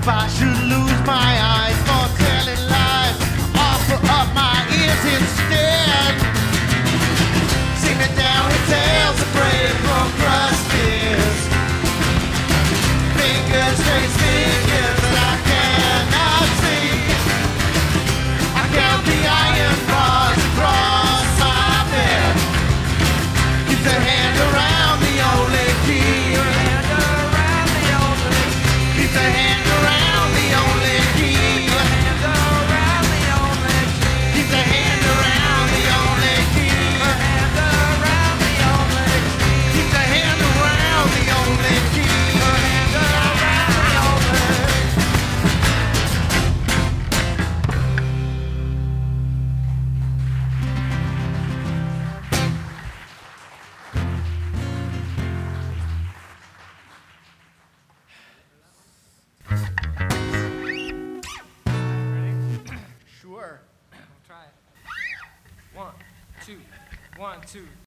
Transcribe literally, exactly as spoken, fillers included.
If I should lose my eyes for telling lies, offer up my ears instead. Sing me down with tales of brave from crushed fears. Fingers trace figures that I cannot see. I count the iron bars across my bed. Keep the hand around the only key. Keep the hand around the only key. Keep the hand around the only key. Keep the hand around the only key. Sure. I'll try it. One, two, one, two.